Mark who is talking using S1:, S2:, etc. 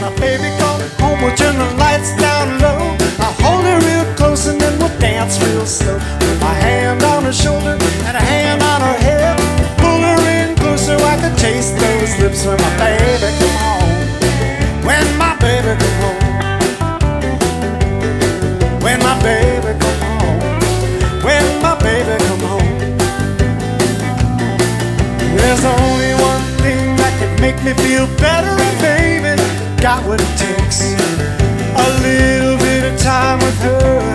S1: my baby comes home, we'll turn the lights down low. I hold her real close and then we'll dance real slow. Put my hand on her shoulder and a hand on her head. Pull her in closer, I can taste those lips when my baby come home. When my baby come home. When my baby come home. When my baby come home. There's only one thing that can make me feel better, and baby got what it takes. A little bit of time with her.